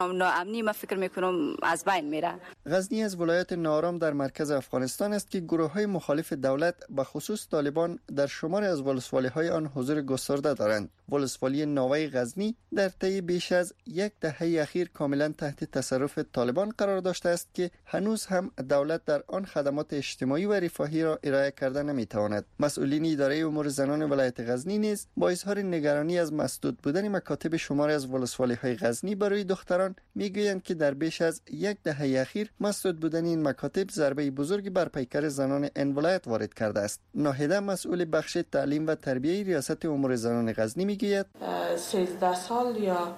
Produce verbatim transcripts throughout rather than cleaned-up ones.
ناامنی ما فکر میکنم از بین میره. غزنی از ولایت نارام در مرکز افغانستان است که گروه‌های مخالف دولت به خصوص طالبان در شمار از ولسوالی‌های آن حضور گسترده دارند. ولسوالی ناوی غزنی در طی بیش از یک دهه اخیر کاملا تحت تصرف طالبان قرار داشته است که هنوز هم دولت در آن خدمات اجتماعی و رفاهی را ارائه کرده نمی‌تواند. مسئولین اداره امور زنان ولایت غزنی نیز با اظهار نگرانی از مسدود بودن مکاتب شمار از ولسوالی‌های غزنی برای دختران میگویند که در بیش از یک دهه اخیر مسدود بودن این مکاتب ضربه بزرگی بر پیکر زنان این ولایت وارد کرده است. ناهیده مسئول بخش تعلیم و تربیه ریاست امور زنان غزنی میگوید سیزده سال یا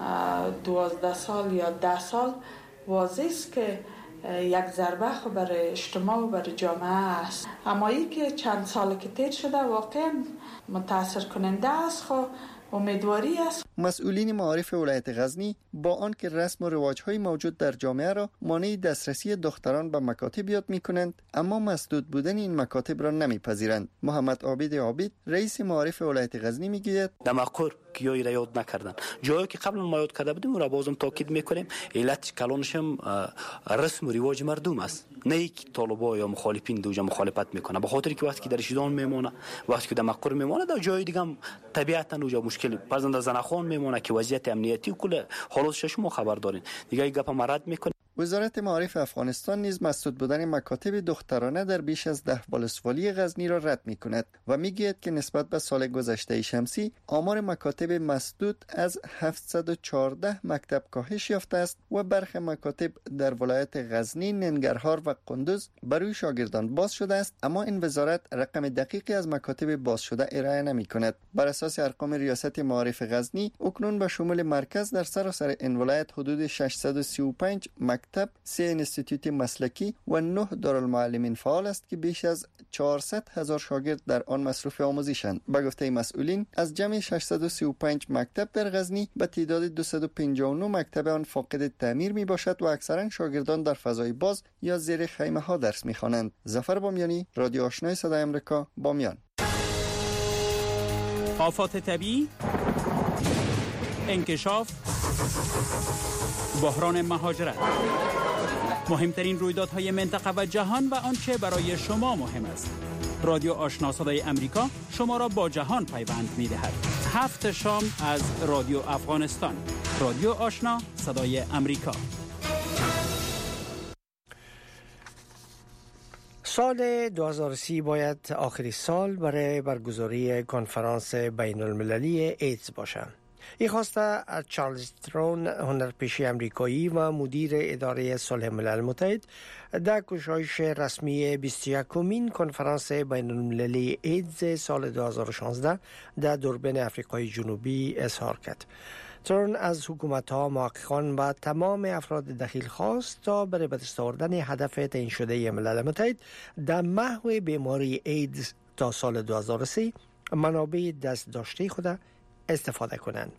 دوازده سال یا ده سال واضح است که یک ضربه خو برای اجتماع و برای جامعه است، اما ای که چند سال که تیر شده واقعا متاثر کننده است. خو امیدواری است. مسئولین معارف ولایت غزنی با آنکه رسم و رواج‌های موجود در جامعه را مانع دسترسی دختران به مکاتب یاد می‌کنند، اما مسدود بودن این مکاتب را نمی‌پذیرند. محمد عابد عابد رئیس معارف ولایت غزنی میگوید دمقور کیایی را یاد نکردن، جایی که قبلا ما یاد کرده بودیم را بازم تاکید می‌کنیم. علت کلانش هم رسم و رواج مردم است، نه یک طالبا یا مخالفین دوجا مخالفت میکنه. به خاطر که وقتی که در شیدان میمونه، وقتی که در مقر میمونه، در جای دیگه هم طبیعتا دوجا مشکل پرزند در زنخوان میمونه که وضعیت امنیتی و کل حالاتش شما خبر دارین دیگه. گپ مرد میکنه. وزارت معارف افغانستان نیز مسدود بودن مکاتب دخترانه در بیش از ده ولسوالی غزنی را رد می‌کند و می‌گوید که نسبت به سال گذشته شمسی آمار مکاتب مسدود از هفتصد و چهارده مکتب کاهش یافته است و برخی مکاتب در ولایت غزنی، ننگرهار و قندوز برای شاگردان باز شده است، اما این وزارت رقم دقیقی از مکاتب باز شده ارائه نمی‌کند. بر اساس ارقام ریاست معارف غزنی اکنون به شمول مرکز در سراسر این ولایت حدود ششصد و سی و پنج مکتب، سه انستیتوت مسلکی و نه دارالمعلمین فعال است که بیش از چهارصد هزار شاگرد در آن مصروف آموزشند. به گفته مسئولین از جمع ششصد و سی و پنج مکتب در غزنی به تعداد دویست و پنجاه و نه مکتب آن فاقد تعمیر می باشد و اکثرا شاگردان در فضای باز یا زیر خیمه ها درس می خوانند. ظفر بامیانی، رادیو آشنای صدای آمریکا، بامیان. آفات طبیعی، انکشاف، بحران مهاجرت، مهمترین رویدادهای منطقه و جهان و آنچه برای شما مهم است. رادیو آشنا صدای امریکا شما را با جهان پیوند می‌دهد. هفت شام از رادیو افغانستان. رادیو آشنا صدای امریکا. سال دو هزار و سی باید آخری سال برای برگزاری کنفرانس بین المللی ایدز باشد. این خواسته از چارلز ترون، هنرپیشه امریکایی و مدیر اداره صلح ملل متحد، در گشایش رسمی بیست و یکمین کنفرانس بین المللی ایدز سال دو هزار و شانزده در دوربین آفریقای جنوبی اظهار کرد. ترون از حکومت‌ها، محققان و تمام افراد دخیل خواست تا برای به دست آوردن هدف تعیین شده ملل متحد در محو بیماری ایدز تا سال دو هزار و سی منابع دست داشته خود استفاده کنند.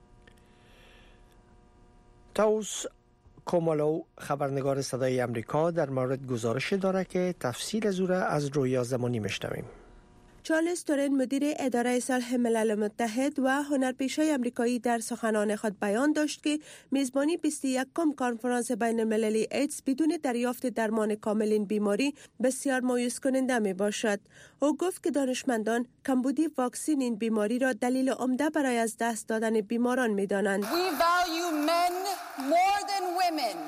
تاوس کومالو، خبرنگار صدای امریکا، در مورد گزارش داره که تفصیل از او را از رویا زمانی میشنویم. چارلز تورن، مدیر اداره صلح ملل متحد و هنرپیشه امریکایی، در سخنان خود بیان داشت که میزبانی بیست و یکم کنفرانس بین المللی ایدز بدون دریافت درمان کامل این بیماری بسیار مایوس کننده می باشد. او گفت که دانشمندان کمبودی واکسن این بیماری را دلیل عمده برای از دست دادن بیماران می دانند. We value men more than women.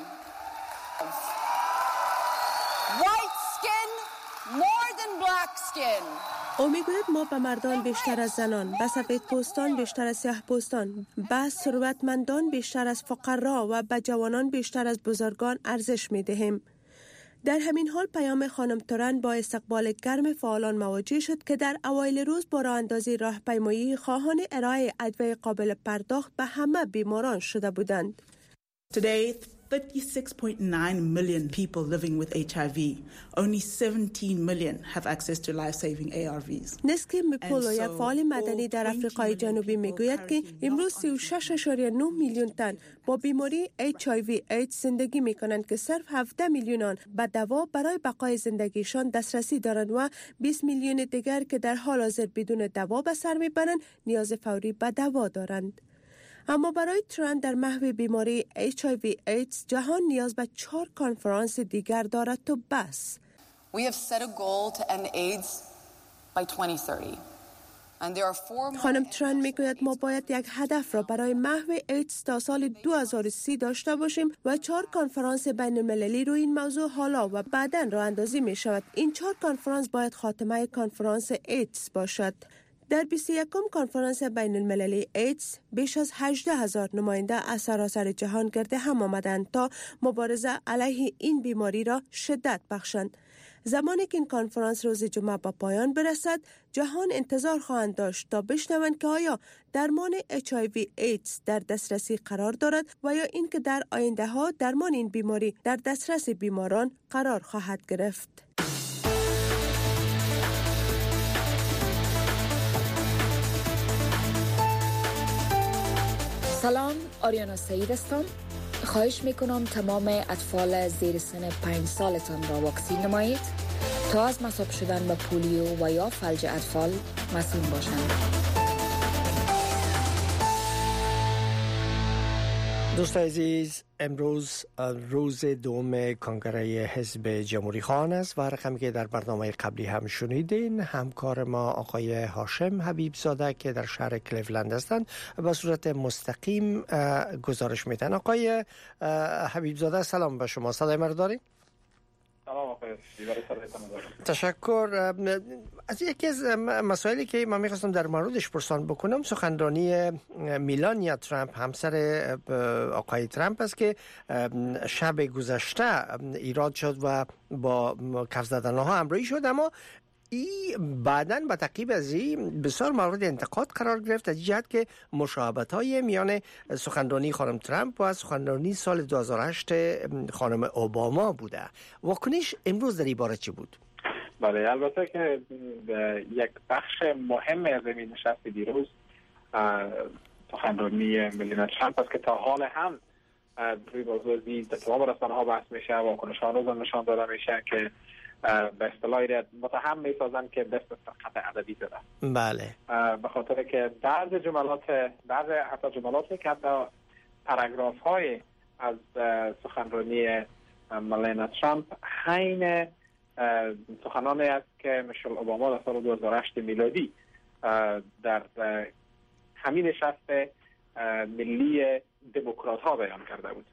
White skin more than black skin. او میگوید ما به مردان بیشتر از زنان، به سفید پوستان بیشتر از سیاه پوستان، به ثروتمندان بیشتر از فقرا و به جوانان بیشتر از بزرگان ارزش میدهیم. در همین حال پیام خانم تورن با استقبال گرم فعالان مواجه شد که در اوایل روز با راه اندازی راهپیمایی خواهان ارائه ادویه قابل پرداخت به همه بیماران شده بودند. Today, thirty-six point nine million people living with H I V. Only seventeen million have access to life-saving A R Vs. نسکی میپولو، یک فعال مدنی در آفریقای جنوبی، میگوید که امروز سی و شش ممیز نه میلیون تن با بیماری اچ آی وی ایدز زندگی میکنند که صرف هفده میلیون آن به دوا برای بقای زندگیشان دسترسی دارند و بیست میلیون دیگر که در حال حاضر بدون دوا به سر میبرند نیاز فوری به دوا دارند. اما برای ترامپ در محو بیماری اچ آی وی ایدز جهان نیاز به چهار کنفرانس دیگر دارد تا بس. We have set a goal to end AIDS by twenty thirty. خانم ترامپ میگوید ما باید یک هدف را برای محو ایدز تا سال دو هزار و سی داشته باشیم و چهار کنفرانس بین المللی روی این موضوع حالا و بعداً راه اندازی می شود. این چهار کنفرانس باید خاتمه کنفرانس ایدز باشد. در بیست و یکم کنفرانس بین المللی ایدز بیش از هجده هزار نماینده از سراسر جهان گرد هم آمدند تا مبارزه علیه این بیماری را شدت بخشند. زمانی که این کنفرانس روز جمعه به پایان برسد، جهان انتظار خواهند داشت تا بشنوند که آیا درمان اچ آی وی ایدز در دسترسی قرار دارد و یا اینکه در آینده ها درمان این بیماری در دسترس بیماران قرار خواهد گرفت. سلام، آریانا سعید هستم. خواهش میکنم تمام اطفال زیر سن پنج سالتان را واکسین نمایید تا از مصاب شدن به پولیو و یا فلج اطفال مسئول باشند. دوستان عزیز، امروز روز دوم کنگره حزب جمهوری خواهان است و رقمی که در برنامه قبلی هم شنیدین، همکار ما آقای هاشم حبیب زاده که در شهر کلیولند هستند به صورت مستقیم گزارش میدن. آقای حبیب زاده سلام به شما، صدای من رو دارین؟ سلام آقای تشکر. از یکی از مسائلی که من میخواستم در موردش پرسان بکنم سخنرانی میلانیا ترامپ، همسر آقای ترامپ است که شب گذشته ایراد شد و با کف زدنها همراهی شد، اما این بعداً با تعقیب از این بسیار مورد انتقاد قرار گرفت از جهت که مشابهت‌های میان سخنرانی خانم ترامپ و سخنرانی سال دو هزار و هشت خانم اوباما بوده. واکنش امروز در این باره چی بود؟ بله، البته که یک بخش مهم از این نشست دیروز سخنرانی میلانیا ترامپ است که تا حال هم روی موضوع در تمام رسانه‌ها بحث میشه، واکنش‌ها روز نشان داده میشه که به اصطلاح متهم میسازن که دست به سرقت ادبی زده. بله. به خاطر که بعض جملات بعض حتی جملاتی که حتی پاراگراف های از سخنرانی میلانیا ترامپ حین سخنانی است که میشل اوباما در سال دو هزار و هشت میلادی در همین نشست ملی دموکرات ها بیان کرده بود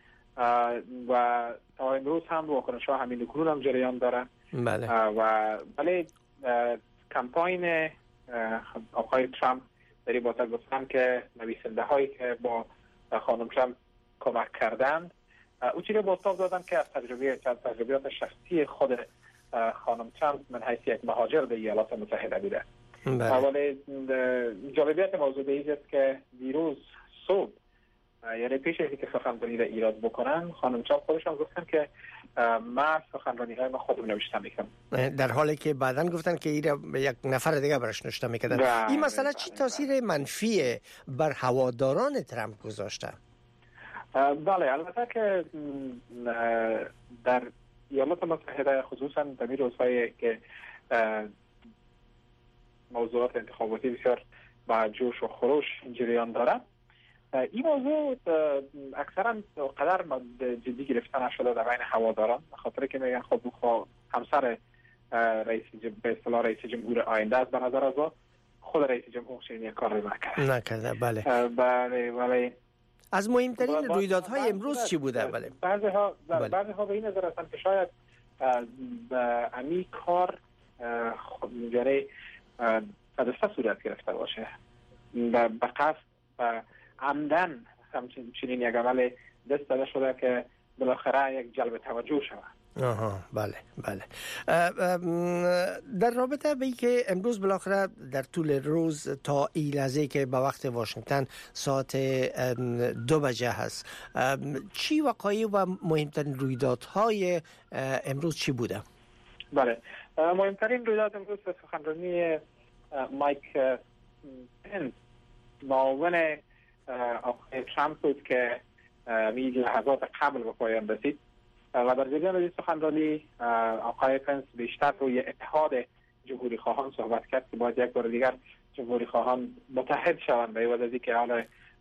و تا امروز هم واکنش ها همین کنون هم جریان داره. بله. و ولی کمپاین آقای ترامپ در این باره گفتن که نویسنده هایی که با خانم ترامپ کمک کردند او چیزی با تاب دادن که از تجربه تجربیات شخصی خود خانم ترامپ من حیث یک مهاجر به ایالات متحده بوده. بله. ولی جالبیت موضوع به است که دیروز صبح یعنی پیش از اینکه سخنرانی را ایراد بکنن خانم ترامپ خودشان گفتن که من سخنرانی های من خودم نوشته میکنم، در حالی که بعداً گفتن که این یک نفر دیگه برش نوشته میکردن. این مسئله چی تاثیر منفی بر هواداران ترامپ گذاشته؟ بله، البته که در ایالات متحده خصوصا در این روزهایی که موضوعات انتخاباتی بسیار با جوش و خروش جریان داره، این موضوع اکثرا قدر جدی گرفته نشده در بین هواداران، به خاطر که میگن خب خب همسر رئیس به اصطلاح رئیس جمهور آینده است، به نظر از خود رئیس جمهور چنین کاری نکرده. نکرده. بله. بله ولی از مهمترین رویدادهای امروز چی بوده؟ بله. بعضی ها بعضی ها به این نظر هستند که شاید امی کار یعنی حادثه صورت گرفته باشه به قصد عمدن همچنین یک عمل دست داده شده که بالاخره یک جلب توجه شود. آها، بله بله. در رابطه به اینکه امروز بالاخره در طول روز تا این لحظه که به وقت واشنگتن ساعت دو بجه هست، چی وقایع و مهمترین رویدادهای امروز چی بوده؟ بله، مهمترین رویداد امروز سخنرانی مایک پنس معاون آقای ترامپ بود که می لحظات قبل به پایان رسید و در جریان این سخنرانی آقای پنس بیشتر روی اتحاد جمهوری خواهان صحبت کرد که باید یک بار دیگر جمهوری خواهان متحد شوند به عوض از اینکه حالا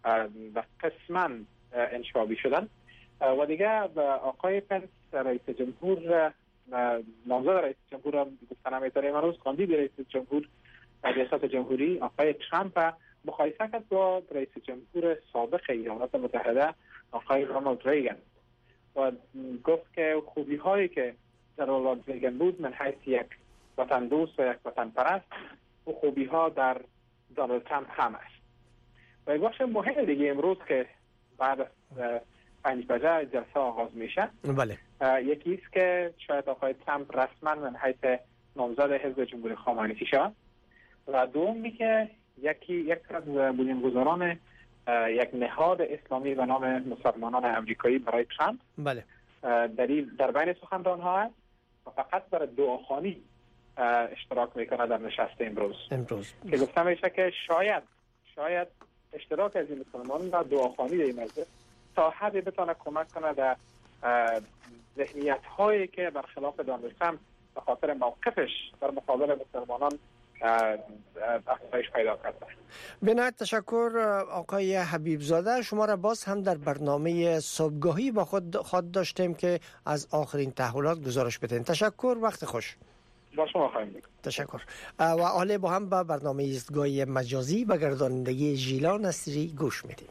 قسما انشابی شدن و دیگه آقای پنس رئیس جمهور نامزد رئیس جمهور گفتن همیتاره امروز کاندید رئیس جمهور ریاست جمهوری آقای ترامپ مقایسه کرد با رئیس جمهور سابق ایالات متحده آقای رونالد ریگن و گفت که خوبی هایی که در رونالد ریگن بود من حیث یک وطن دوست و یک وطن پرست و خوبی ها در دونالد ترامپ هم است. و یک بخش مهم دیگه امروز که بعد از پنج بجه جلسه آغاز میشه بله یکی است که شاید آقای ترامپ رسما من حیث نامزد حزب جمهوری خامنه‌ای شود و دومی که یکی یک از بنیانگذاران یک نهاد اسلامی به نام مسلمانان امریکایی برای ترامپ بله در در بین سخنران ها است و فقط برای دعاخوانی اشتراک میکنه در نشست امروز امروز که گفته میشه که شاید شاید اشتراک از این مسلمانان در دعاخوانی در این مجلس تا حدی بتونه کمک کنه در ذهنیت هایی که برخلاف دونالد ترامپ به خاطر موقفش در مقابل مسلمانان افزایش پیدا کرده. بنایت تشکر آقای حبیب زاده. شما را باز هم در برنامه صبحگاهی با خود خود داشتیم که از آخرین تحولات گزارش بدین. تشکر، وقت خوش. با شما خواهیم بود. تشکر. و حالا با هم به برنامه ایستگاه مجازی به گردانندگی ژیلا نصیری گوش میدیم.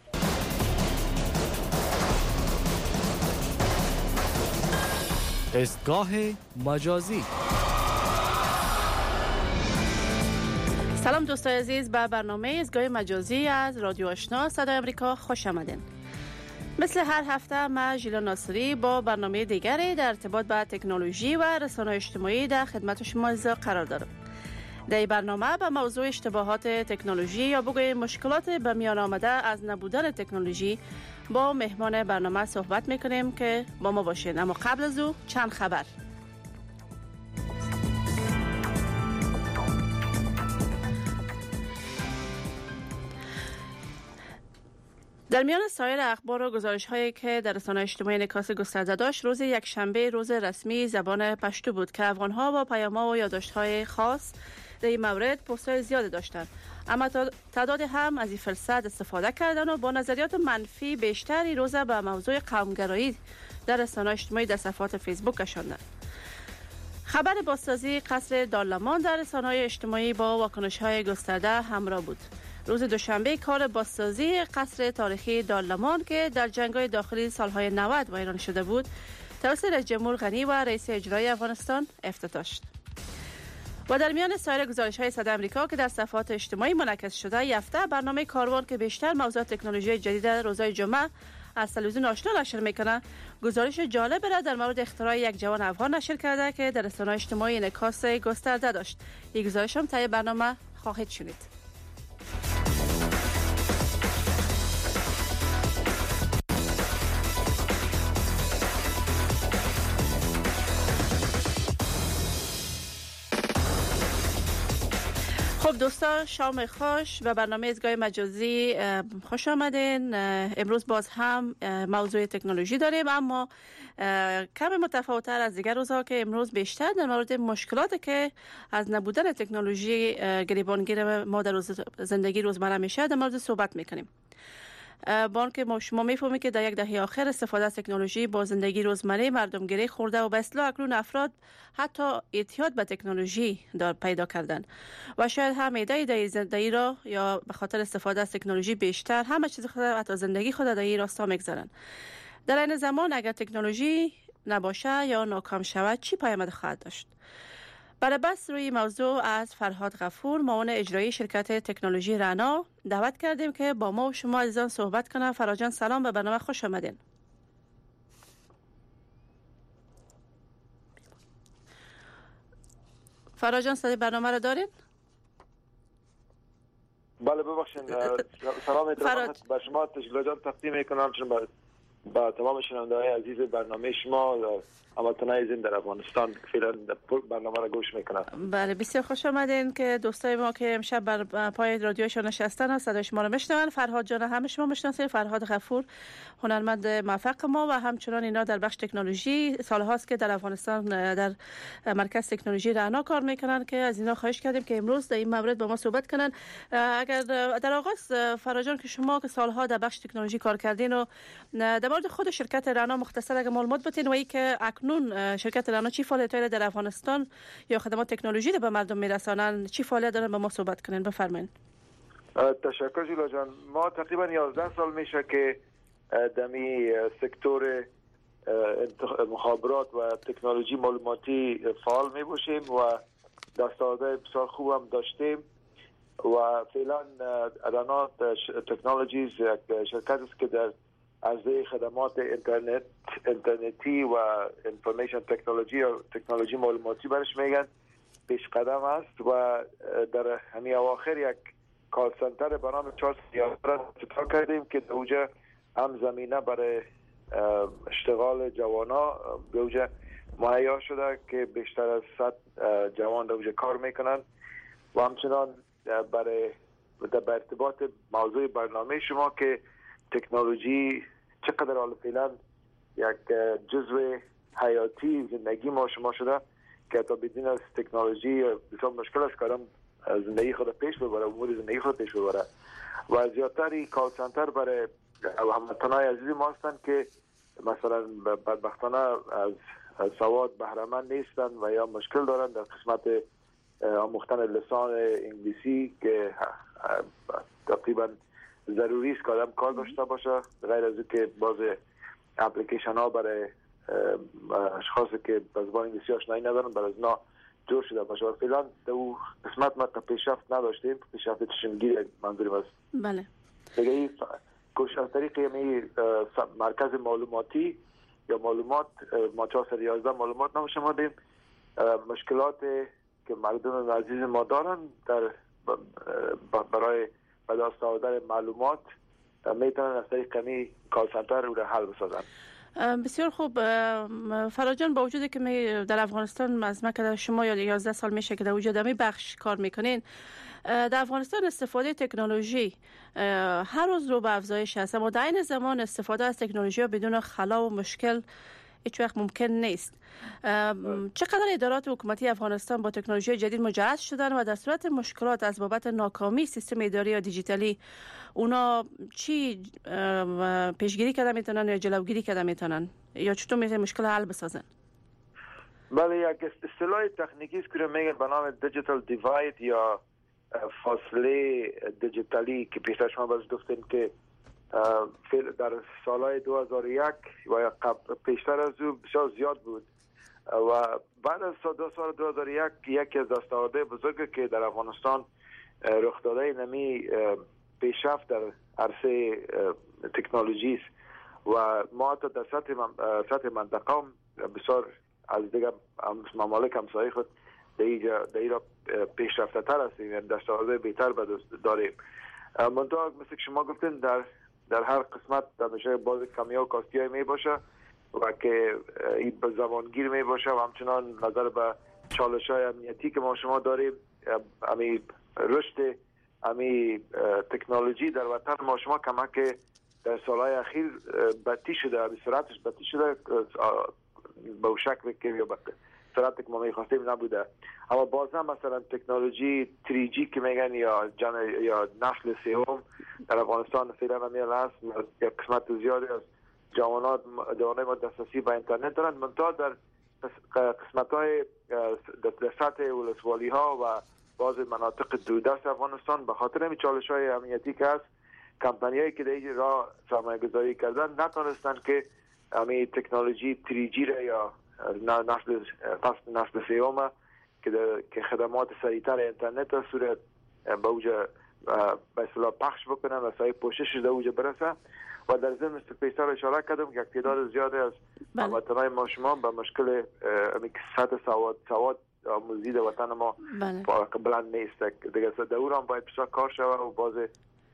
ایستگاه مجازی. سلام دوستای عزیز، به برنامه ایستگاه مجازی از رادیو آشنا صدای آمریکا خوش آمدین. مثل هر هفته ما ژیلا ناصری با برنامه دیگری در ارتباط با تکنولوژی و رسانه‌های اجتماعی در خدمت شما قرار دارم. در این برنامه به موضوع اشتباهات تکنولوژی یا بگوییم مشکلات به میان آمده از نبودن تکنولوژی با مهمان برنامه صحبت میکنیم که با ما باشین. اما قبل از او چند خبر. در میان سایر اخبار و گزارش هایی که در رسانه‌های اجتماعی انعکاس گسترده داشت، روز یکشنبه روز رسمی زبان پشتو بود که افغان ها با پیام‌ها و یادداشت های خاص در این مورد پست‌های زیاد داشتند، اما تعداد هم از این فرصت استفاده کردند و با نظریات منفی بیشتری روز به موضوع قومگرایی در رسانه‌های اجتماعی در صفحات فیسبوک کشاندند. خبر بازسازی قصر دارلمان در رسانه‌های اجتماعی با واکنش‌های گسترده همراه بود. روز دوشنبه کار بازسازی قصر تاریخی دارلمان که در جنگ‌های داخلی سالهای نود ویران شده بود توسط رئیس جمهور غنی و رئیس اجرایی افغانستان افتتاح شد. و در میان سایر گزارش‌های صدای آمریکا که در صفحات اجتماعی منعکس شده، یافته برنامه کاروان که بیشتر موضوع تکنولوژی جدید روزهای جمعه از تلویزیون آشنا نشر میکنه، گزارش جالب را در مورد اختراع یک جوان افغان نشر کرده که در رسانه‌های اجتماعی انعکاس گسترده داشت. این گزارش هم طی برنامه خواهید شنید. خب دوستان، شام خوش و برنامه ایستگاه مجازی خوش آمدین. امروز باز هم موضوع تکنولوژی داریم، اما کمی متفاوت‌تر از دیگر روزها که امروز بیشتر در مورد مشکلاتی که از نبودن تکنولوژی گریبانگیر ما در زندگی روزمره میشه در مورد صحبت میکنیم. با آنکه شما میفهمید که در یک دهه آخر استفاده از تکنولوژی با زندگی روزمره مردم گره خورده و به اصطلاح اکنون افراد حتی اعتیاد به تکنولوژی دار پیدا کردن و شاید هم ایده زندگی را یا به خاطر استفاده از تکنولوژی بیشتر همه چیز خود حتی زندگی خود در این راستا میگذارن. در این زمان اگر تکنولوژی نباشه یا ناکام شود چی پیامد خواهد داشت؟ برای بحث روی موضوع از فرهاد غفور، معاون اجرایی شرکت تکنولوژی رعنا، دعوت کردیم که با ما و شما عزیزان صحبت کنه. فرهاد جان سلام، به برنامه خوش آمدین. فرهاد جان صدای برنامه رو دارین؟ بله ببخشید. سلام فرهاد به شما، تشکر جان تقدیم میکنم. با تمام شنونده‌های عزیز برنامه شما هموطنان عزیز در افغانستان فعلا برنامه را گوش میکنن. بله بسیار خوش آمدین که دوستای ما که امشب بر پای رادیوشون نشستن و صدای شما رو میشنون. فرهاد جان همه شما میشناسید، فرهاد غفور هنرمند موفق ما و همچنان اینا در بخش تکنولوژی سالهاست که در افغانستان در مرکز تکنولوژی رعنا کار میکنن که از اینا خواهش کردیم که امروز در این مورد با ما صحبت کنن. اگر در آغاز فرهاد جان که شما که سالها در بخش تکنولوژی کار کردین و در مورد خود شرکت رعنا مختصر اگه معلومات بدین و ای که اکنون شرکت رعنا چی فعالیتایی در افغانستان یا خدمات تکنولوژی به مردم میرسانن، چی فعالیت دارن، با ما صحبت کنین. بفرمایید. تشکر جولا جان. ما تقریبا یازده سال میشه که دمی سکتور مخابرات و تکنولوژی معلوماتی فعال می باشیم و دستاوردهای بسیار خوب هم داشتیم و فعلا رعنا تکنولوژیز یک شرکت است که در عرضه خدمات اینترنت اینترنتی و انفورمیشن تکنولوژی یا تکنولوژی معلوماتی برش میگن پیش قدم است و در همین اواخر یک کال سنتر به نام چارلز ترون افتتاح کردیم که در اوجه هم زمینه برای اشتغال جوانا به اوجه مهیا شده که بیشتر از صد جوان در اوجه کار میکنن و همچنان برای در ارتباط موضوع برنامه شما که تکنولوژی چقدر حال فعلا یک جزو حیاتی زندگی ما شما شده که تا بدین از تکنولوژی بسیار مشکل است کارم زندگی خود پیش ببره، امور زندگی خود پیش ببره و زیادتری کال سنتر برای هموطنان عزیز ما هستند که مثلا بدبختانه از سواد بهره مند نیستن و یا مشکل دارن در قسمت آموختن لسان انگلیسی که تقریبا ضروری است که آدم کار داشته باشه، غیر از که باز اپلیکیشن ها برای اشخاصی که به زبان انگلیسی آشنایی ندارن برای اونا جور شده باشه و فعلا در او قسمت ما پیشرفت نداشتیم. پیشرفت چشمگیر منظورم است. بله. دیگه کوشش از طریق یعنی مرکز معلوماتی یا معلومات ما چهارصد و یازده معلومات نام شما دیم مشکلات که مردم عزیز ما دارن در برای به دست آوردن معلومات میتونن از طریق کمی کال سنتر رو حل بسازن. بسیار خوب. فرهاد جان، با وجودی که می در افغانستان از مکه شما یا یازده سال میشه که در وجود می بخش کار میکنین، در افغانستان استفاده تکنولوژی هر روز رو به افزایش هست، اما در این زمان استفاده از تکنولوژی بدون خلا و مشکل هیچ وقت ممکن نیست. چقدر ادارات حکومتی افغانستان با تکنولوژی جدید مجهز شدن و در صورت مشکلات از بابت ناکامی سیستم اداری یا دیجیتالی اونا چی پیشگیری کرده میتونن یا جلوگیری کرده میتونن یا چطور میتونن مشکل حل بسازن؟ بله، یک اصطلاح تکنیکی است که میگن به نام دیجیتال دیواید یا فاصله دیجیتالی که پیشتر شما باز گفتین که در سالهای دو هزار و یک و قبل پیشتر از او بسیار زیاد بود و بعد از دو سال دو هزار و یک یکی از دستاوردهای بزرگ که در افغانستان رخ داده نمی پیشرفت در عرصه تکنولوژی است و ما تا در سطح سطح منطقه هم بسیار از دیگر ممالک همسایه خود در ایرا پیشرفته تر هستیم، یعنی دستاوردهای بهتر داریم. منطقه مثل که شما گفتین در در هر قسمت در میشه باز کمی ها و کاستی های می باشه و که این به زبانگیر می باشه و همچنان نظر به چالش های امنیتی که ما شما داریم، امی رشد امی تکنولوژی در وطن ما شما کمک در سالهای اخیر بطی شده، امی سرعتش بطی شده به شکل که یا سرعت که ما میخواستیم نبوده، اما باز هم مثلا تکنولوژی تری جی که میگن یا جن یا نسل سوم در افغانستان فعلا میل هست. یک قسمت زیادی از جوانان جوانای ما دسترسی به اینترنت دارند، منتها در قسمت های در سطح ولسوالی ها و بعض مناطق دوردست افغانستان به خاطر همین چالش های امنیتی که هست، کمپانی هایی که در این راه سرمایه گذاری کردن نتونستن که همین تکنولوژی تری جی را یا نسل نسل سوم که که خدمات سریعتر اینترنت را صورت به اوج به اصطلاح پخش بکنن و سایه پوشش در اوج برسه و در ضمن پیشتر اشاره کردم که یک تعداد زیادی از هموطنان ما شما به مشکل سطح سواد سواد آموزی در وطن ما بلند نیست. دیگه در اون هم باید بسیار کار شود و باز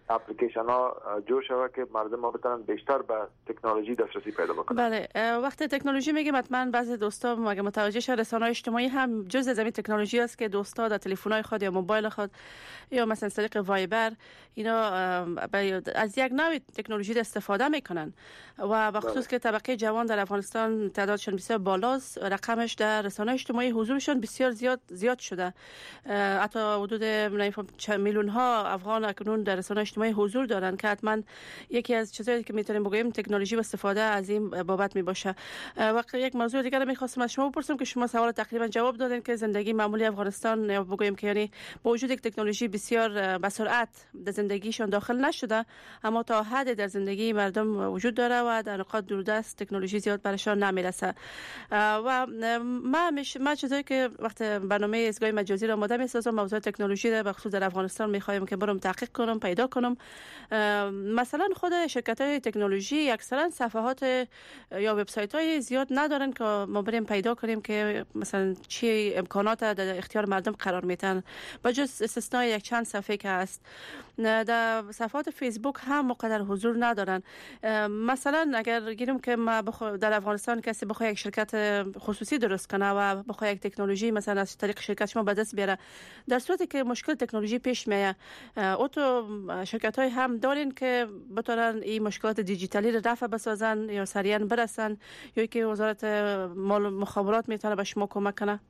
اپلیکیشن ها جور شود که مردم ها بتونن بیشتر به تکنولوژی دسترسی پیدا بکنن. بله، وقتی تکنولوژی میگیم حتما بعضی دوستا مگه متوجه شدن رسانه‌های اجتماعی هم جزء از این تکنولوژی است که دوستا در تلفن‌های خود یا موبایل خود یا مثلا طریق وایبر اینا از یک نوع تکنولوژی استفاده میکنن و به خصوص که طبقه جوان در افغانستان تعدادشون بسیار بالاست، رقمش در رسانه‌های اجتماعی حضورشون بسیار زیاد زیاد شده. حتی حدود چند میلیون ها افغان اکنون در رسانه‌های اجتماعی حضور دارن که حتما یکی از چیزایی که میتونیم بگوییم تکنولوژی و استفاده از این بابت می باشه. وقت یک موضوع دیگر میخواستم از شما بپرسم که شما سوال تقریبا جواب دادین که زندگی معمولی افغانستان یا بگوییم که یعنی با وجود یک تکنولوژی بسیار به سرعت در زندگیشون داخل نشده، اما تا حد در زندگی مردم وجود داره و در نقاط دوردست تکنولوژی زیاد برشان نمیرسه. و ما مش ما چیزایی که وقت برنامه ایستگاه مجازی را آماده میسازم موضوع تکنولوژی را به خصوص در افغانستان میخوایم که برم تحقیق کنم، پیدا کنم. مثلا خود شرکت‌های تکنولوژی اکثرا صفحات یا وبسایت‌های زیاد ندارن که ما بریم پیدا کنیم که مثلا چی امکانات در اختیار مردم قرار میتن، با جز استثنای یک چند صفحه که هست. در صفحات فیسبوک هم مقدر حضور ندارن. مثلا اگر گیریم که ما بخو در افغانستان کسی بخواد یک شرکت خصوصی درست کنه و بخواد یک تکنولوژی مثلا از طریق شرکت شما به دست بیاره، در صورتی که مشکل تکنولوژی پیش میاد، او تو شرکت‌های هم دارین که بتونن این مشکلات دیجیتالی رو رفع بسازن یا سریعا برسن، یا که وزارت مال مخابرات میتونه به شما کمک کنه؟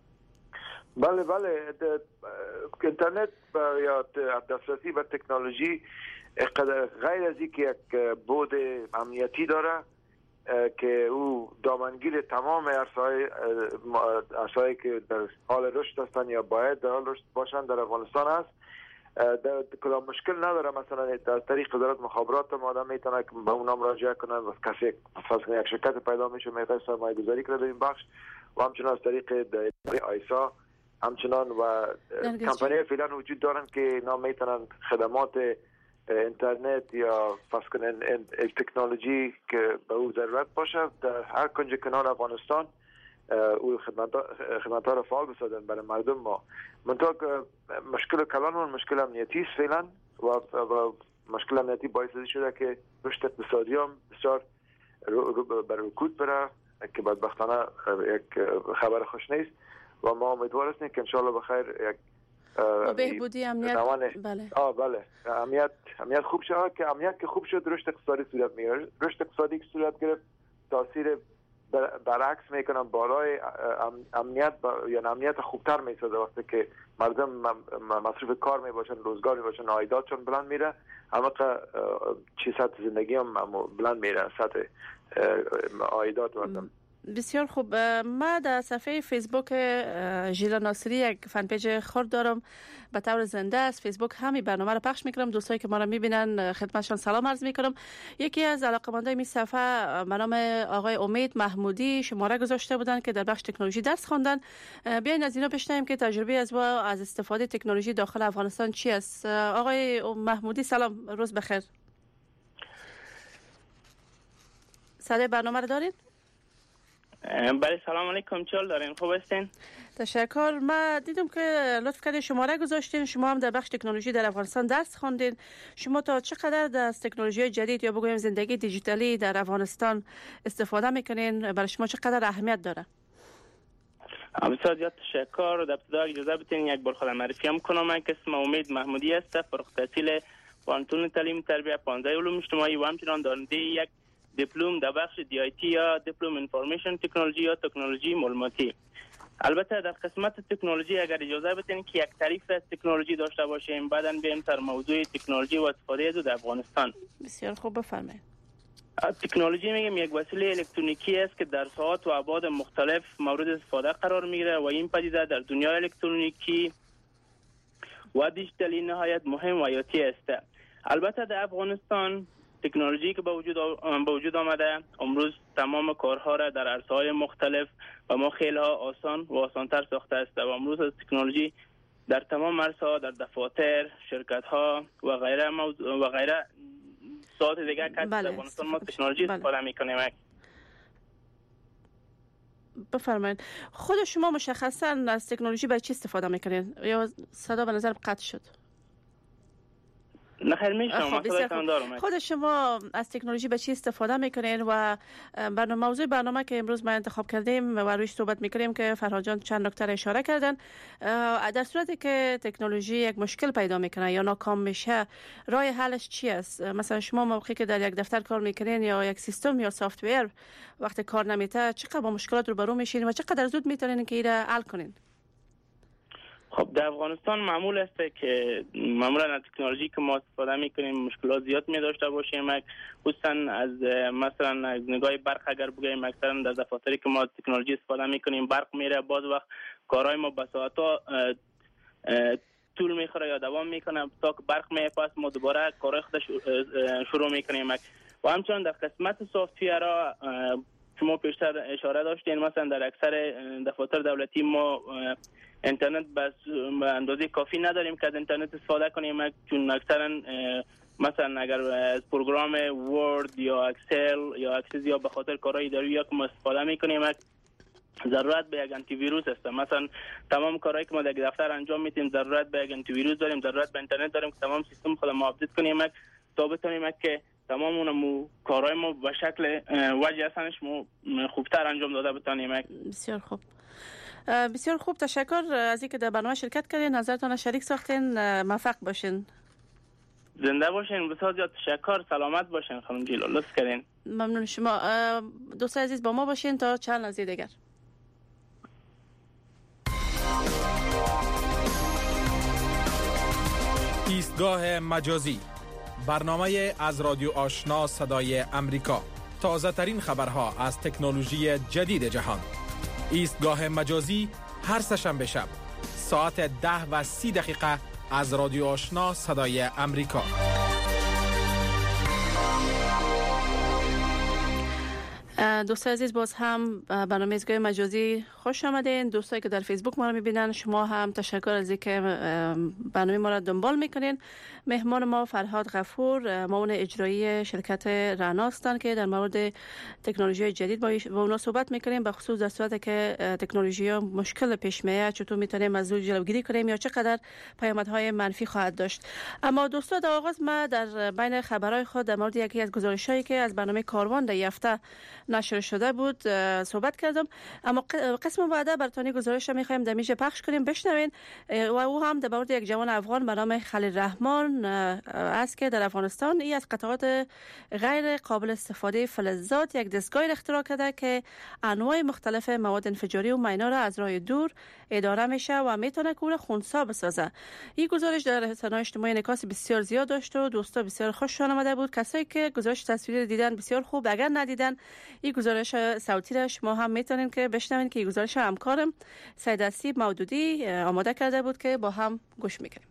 بله بله، اینترنت یا دسترسی به تکنولوژی غیر از اینکه یک بود امنیتی داره که او دامنگیر تمام ارزهای که در حال رشد هستند یا باید در حال رشد باشند در افغانستان است. در کدام مشکل نداره. مثلا در طریق وزارت مخابرات هم آدم میتونه که به اونها مراجعه کنه و کسی مثلا یک شرکت پیدا میشه میخواد سرمایه گذاری کنه در این بخش، و همچنان از طریق آیسا همچنان و کمپانی فعلا وجود دارن که اینا میتونن خدمات اینترنت یا فرض کنن تکنولوژی که به او ضرورت باشه در هر کنج کنار افغانستان او خدمات را فعال بسازن برای مردم ما. منطقه مشکل کلانمون مشکل امنیتی است فعلا و, و مشکل امنیتی باعث شده که رشد اقتصادی هم بسیار بر رکود بره که بدبختانه یک خبر خوش نیست و ما امیدوار هستیم که انشالله بخیر یک و بهبودی امنیت. بله آه بله امنیت امنیت خوب شد که امنیت که خوب شد رشد اقتصادی صورت میگیره. رشد اقتصادی که صورت گرفت تاثیر برعکس میکنن بالای امنیت یا امنیت خوبتر میسازه. وقتی که مردم مصروف کار میباشن، روزگار میباشن، عایداتشون بلند میره، اما چی سطح زندگی هم بلند میره، سطح عایدات مردم. بسیار خوب. ما در صفحه فیسبوک ژیلا ناصری یک فن پیج خرد دارم به طور زنده است. فیسبوک همین برنامه رو پخش میکنم. دوستایی که ما رو میبینن خدمتشان سلام عرض میکنم. یکی از علاقه‌مندان این صفحه به نام آقای امید محمودی شماره گذاشته بودن که در بخش تکنولوژی درس خواندن. بیاین از اینا بشنویم که تجربه از با از استفاده تکنولوژی داخل افغانستان چی است. آقای محمودی سلام، روز بخیر. صدای برنامه رو دارین؟ بله سلام علیکم، چال دارین؟ خوب هستین؟ تشکر. ما دیدم که لطف کردین شماره گذاشتین، شما هم در بخش تکنولوژی در افغانستان درس خواندین. شما تا چقدر از تکنولوژی جدید یا بگویم زندگی دیجیتالی در افغانستان استفاده میکنین؟ برای شما چقدر اهمیت داره؟ بسیار زیاد تشکر. در ابتدا اجازه بدین یک بار خودم معرفی هم کنم. من اسمم امید محمودی است، فارغ التحصیل پانتون تعلیم تربیت پانزده علوم اجتماعی و همچنان دارنده یک دیپلم در بخش دی آی تی یا دیپلم انفورمیشن تکنولوژی یا تکنولوژی معلوماتی. البته در قسمت تکنولوژی اگر اجازه بدین که یک تعریف از تکنولوژی داشته باشیم، بعداً بریم سر موضوع تکنولوژی و استفاده از در افغانستان. بسیار خوب، بفرمایید. تکنولوژی میگم یک وسیله الکترونیکی است که در ساعات و ابعاد مختلف مورد استفاده قرار میگیره و این پدیده در دنیای الکترونیکی و دیجیتالی نهایت مهم و حیاتی است. البته در افغانستان تکنولوژی که به وجود به وجود آمده امروز تمام کارها را در عرصه‌های مختلف و ما خیلی ها آسان و آسانتر ساخته است و امروز از تکنولوژی در تمام عرصه‌ها، در دفاتر، شرکت‌ها و غیره موضوع و غیره ساعت دیگه که در افغانستان ما تکنولوژی استفاده می‌کنیم. بفرمایید. خود شما مشخصاً از تکنولوژی برای چی استفاده می‌کنین؟ یا صدا به نظر قطع شد؟ نخیر میشم مسئله دارم. خود شما از تکنولوژی به چی استفاده میکنین و برنامه موضوع برنامه که امروز ما انتخاب کردیم و روش صحبت میکنیم که فرهاد جان چند نکته اشاره کردن، در صورتی که تکنولوژی یک مشکل پیدا میکنه یا ناکام میشه راه حلش چی است؟ مثلا شما موقعی که در یک دفتر کار میکنین یا یک سیستم یا سافت ویر وقتی کار نمیته چقدر با مشکلات روبرو میشین و چقدر زود میتونین که ایره حل کنین؟ خب در افغانستان معمول است که معمولا از تکنولوژی که ما استفاده میکنیم مشکلات زیاد می داشته باشیم، خصوصا از مثلا از نگاه برق اگر بگیم اکثرا در دفاتری که ما تکنولوژی استفاده میکنیم برق میره، باز وقت کارهای ما به ساعت‌ها طول میخوره یا دوام میکنه تا که برق میره، پس ما دوباره کارهای خود شروع میکنیم. و همچنین در قسمت سافت‌ویرها شما پیشتر اشاره داشتین مثلا در اکثر دفاتر دولتی ما اینترنت بس به اندازه کافی نداریم که از اینترنت استفاده کنیم، چون اکثرا مثلا اگر از پروگرام ورد یا اکسل یا اکسس یا به خاطر کارهای اداری یا که ما استفاده میکنیم ضرورت به یک آنتی ویروس است. مثلا تمام کارهایی که ما در دفتر انجام میدیم ضرورت به یک آنتی ویروس داریم، ضرورت به اینترنت داریم که تمام سیستم خود ما آپدیت کنیم تا بتونیم که تمام اون کارهای ما به شکل وجه اصلاش ما خوبتر انجام داده بتونیم. بسیار خوب، بسیار خوب، تشکر از اینکه در برنامه شرکت کردین، نظرتان شریک ساختین. موفق باشین. زنده باشین. بسیار زیاد تشکر. سلامت باشین خانم جیلا، لطف کردین. ممنون شما. دوست عزیز با ما باشین تا چند لحظه دیگر. ایستگاه مجازی، برنامه از رادیو آشنا صدای امریکا. تازه ترین خبرها از تکنولوژی جدید جهان. ایستگاه مجازی هر سه‌شنبه شب ساعت ده و سی دقیقه از رادیو آشنا صدای امریکا. دوستان عزیز باز هم برنامه ایستگاه مجازی خوش آمدین. دوستایی که در فیسبوک ما رو میبینن شما هم تشکر از اینکه برنامه ما رو دنبال میکنین. مهمان ما فرهاد غفور، معاون اجرایی شرکت رعنا هستند که در مورد تکنولوژی جدید با اونا صحبت میکنیم، به خصوص در صورتی که تکنولوژی ها مشکل پیش میاد چطور میتونیم از اون جلوگیری کنیم یا چقدر پیامدهای منفی خواهد داشت. اما دوستان در آغاز ما در بین خبرهای خود در مورد یکی از گزارش‌هایی که از برنامه کاروان در هفته نشر شده بود صحبت کردم، اما قسم بعد براتون گزارش می‌خوایم در میشه پخش کنیم بشنوین و او هم در مورد یک جوان افغان به نام خلیل رحمان است که در افغانستان ای از قطعات غیر قابل استفاده فلزات یک دستگاه اختراع کرده که انواع مختلف مواد انفجاری و مینا را از راه دور اداره میشه و میتونه کور خنثی بسازه. این گزارش در رسانه‌های اجتماعی انعکاس بسیار زیاد داشت و دوستا بسیار خوششان آمده بود. کسایی که گزارش تصویری دیدن بسیار خوب، اگر ندیدن این گزارش صوتی را شما هم میتونین که بشنوین که این گزارش همکارم سید اسیب مودودی آماده کرده بود که با هم گوش میکنیم.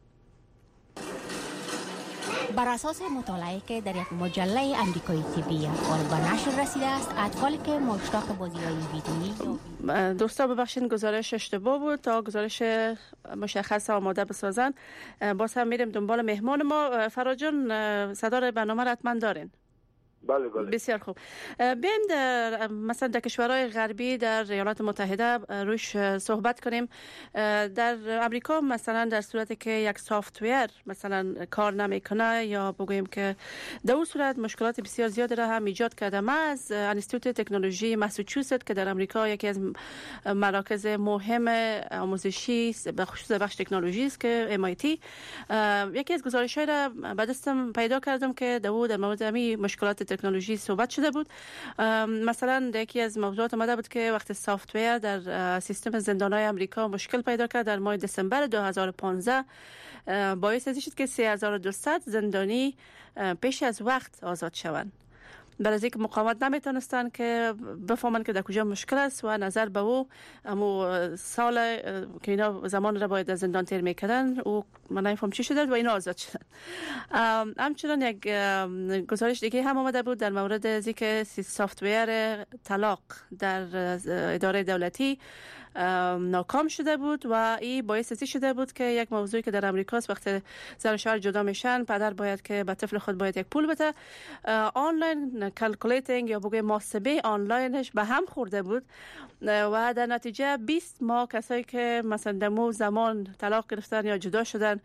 بر اساس مطالعه که در یک مجله امریکایی طبی اطفال به نشر رسیده است، اطفالی که مشتاق بازی‌های ویدیویی دوستا ببخشید گزارش اشتباه بود، تا گزارش مشخص آماده بسازن. باز هم میریم دنبال مهمان ما. فرهاد جان صدای برنامه را حتما دارین؟ بله بله. بسیار خوب. بیایم در مثلا در کشورهای غربی در ایالات متحده روش صحبت کنیم. در امریکا مثلا در صورتی که یک سافت ویر مثلا کار نمیکنه یا بگوییم که در اون صورت مشکلات بسیار زیاد را هم ایجاد کرده. ما از انستیتوت تکنولوژی ماساچوست که در امریکا یکی از مراکز مهم آموزشی به خصوص بخش تکنولوژی است که ام آی تی، یکی از گزارش‌های را به دستم پیدا کردم که در مورد همین مشکلات تکنولوژی صحبت شده بود. مثلا یکی از موضوعات آمده بود که وقتی سافت ویر در سیستم زندان‌های آمریکا مشکل پیدا کرد در ماه دسامبر دو هزار و پانزده، باعث شد که سه هزار و دویست زندانی پیش از وقت آزاد شوند. برای اینکه مقاومت نمیتونستن که بفهمن که در کجا مشکل است و نظر به او امو سال که اینا زمان را باید از زندان تیر میکردن او من نمیفهم چی شده و اینا آزاد شدن. همچنان یک گزارش دیگه هم آمده بود در مورد از اینکه سافت ویر طلاق در اداره دولتی ناکام شده بود و این باعث ازی شده بود که یک موضوعی که در امریکاست وقتی زن و شوهر جدا میشن پدر باید که به طفل خود باید یک پول بده، آنلاین کلکولیتینگ یا بگویم محاسبه آنلاینش به هم خورده بود و در نتیجه بیست ماه کسایی که مثلا دمو زمان طلاق گرفتن یا جدا شدن